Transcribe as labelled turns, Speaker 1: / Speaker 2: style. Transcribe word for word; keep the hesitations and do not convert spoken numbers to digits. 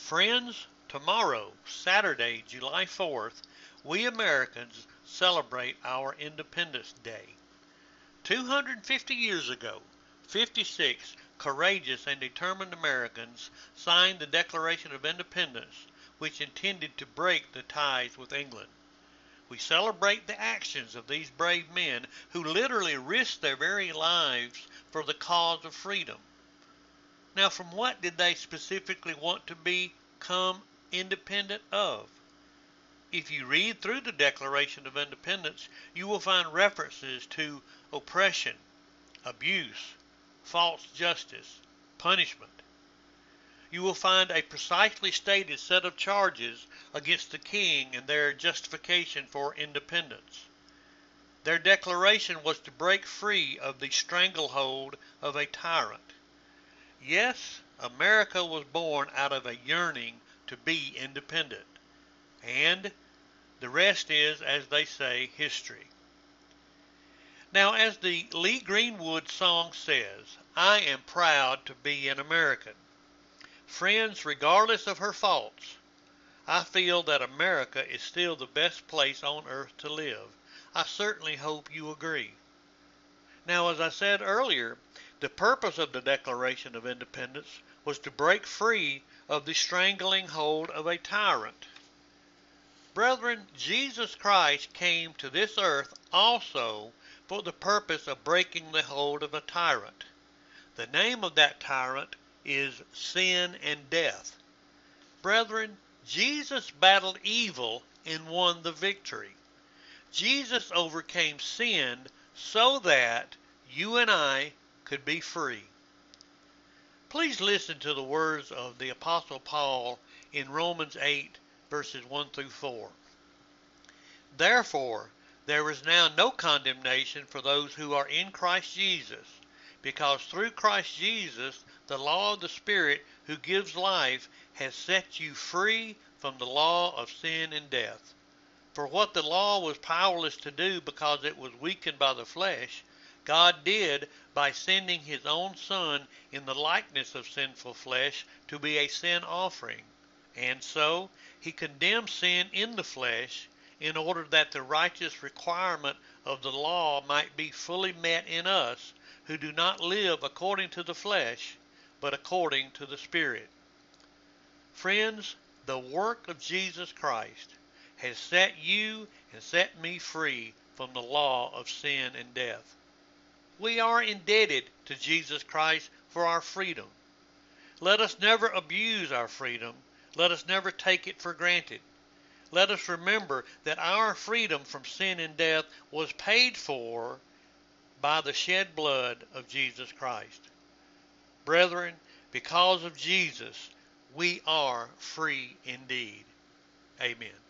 Speaker 1: Friends, tomorrow, Saturday, July fourth, we Americans celebrate our Independence Day. two hundred fifty years ago, fifty-six courageous and determined Americans signed the Declaration of Independence, which intended to break the ties with England. We celebrate the actions of these brave men who literally risked their very lives for the cause of freedom. Now, from what did they specifically want to become independent of? If you read through the Declaration of Independence, you will find references to oppression, abuse, false justice, punishment. You will find a precisely stated set of charges against the king and their justification for independence. Their declaration was to break free of the stranglehold of a tyrant. Yes, America was born out of a yearning to be independent. And the rest is, as they say, history. Now, as the Lee Greenwood song says, I am proud to be an American. Friends, regardless of her faults, I feel that America is still the best place on earth to live. I certainly hope you agree. Now, as I said earlier, the purpose of the Declaration of Independence was to break free of the strangling hold of a tyrant. Brethren, Jesus Christ came to this earth also for the purpose of breaking the hold of a tyrant. The name of that tyrant is sin and death. Brethren, Jesus battled evil and won the victory. Jesus overcame sin so that you and I could be free. Please listen to the words of the Apostle Paul in Romans eight, verses one through four. Therefore, there is now no condemnation for those who are in Christ Jesus, because through Christ Jesus, the law of the Spirit who gives life has set you free from the law of sin and death. For what the law was powerless to do because it was weakened by the flesh, God did by sending his own Son in the likeness of sinful flesh to be a sin offering. And so he condemned sin in the flesh in order that the righteous requirement of the law might be fully met in us who do not live according to the flesh, but according to the Spirit. Friends, the work of Jesus Christ has set you and set me free from the law of sin and death. We are indebted to Jesus Christ for our freedom. Let us never abuse our freedom. Let us never take it for granted. Let us remember that our freedom from sin and death was paid for by the shed blood of Jesus Christ. Brethren, because of Jesus, we are free indeed. Amen.